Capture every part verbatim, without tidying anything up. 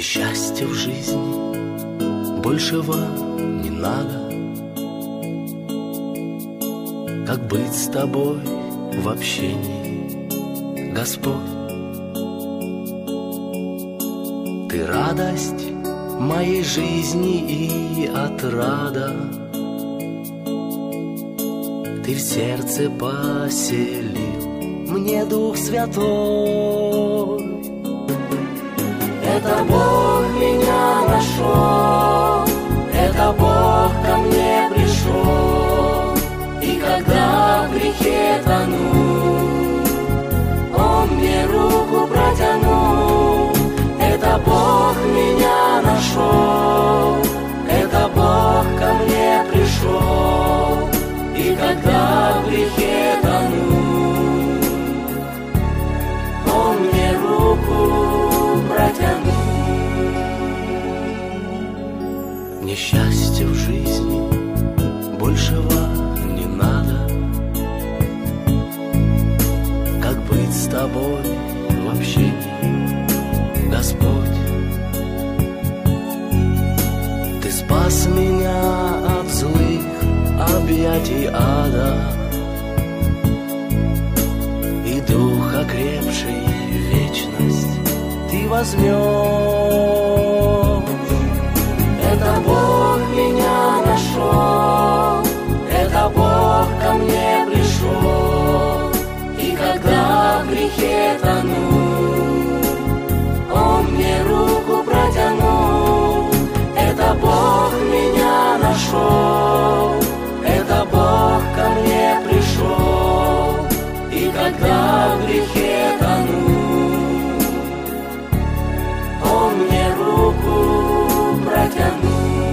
Счастья в жизни большего не надо, как быть с тобой в общении, Господь. Ты радость моей жизни и отрада, Ты в сердце поселил мне Дух Святой. Это Бог меня нашел, это Бог ко мне пришел. И когда в грехе тону, Он мне руку протянул. Это Бог меня нашел, это Бог ко мне пришел. И когда в грехе тону, Он мне руку протянул. Мне счастья в жизни большего не надо, как быть с тобой в общении, Господь. Ты спас меня от злых объятий ада, и дух окрепший вечность Ты возьмешь. Это Бог меня нашел, это Бог ко мне пришел. И когда в грехе тону, Он мне руку протянул. Это Бог меня нашел, это Бог ко мне пришел. И когда в грехе тону, Он мне руку протянул.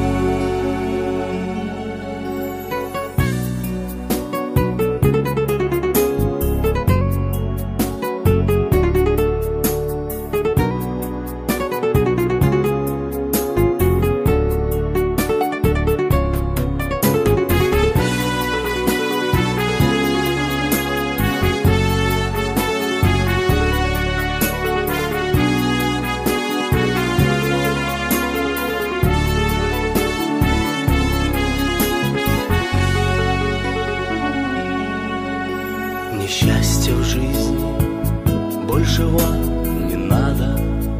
Счастья в жизни большего не надо,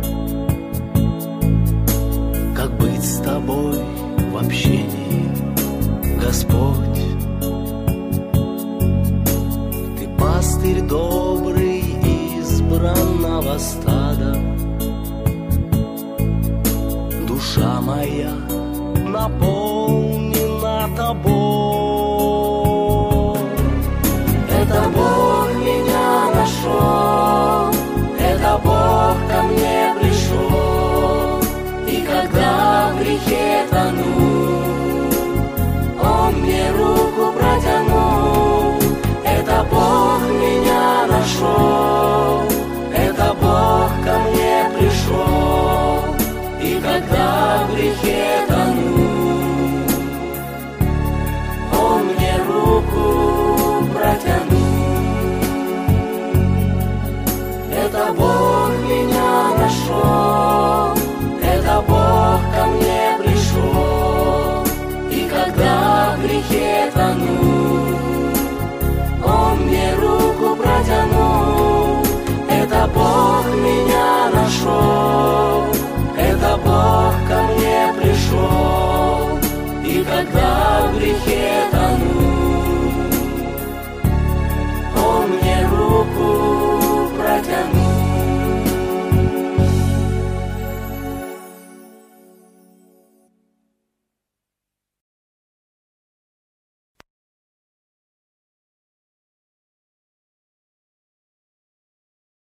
как быть с тобой в общении, Господь. Ты пастырь добрый избранного стада, душа моя наполнена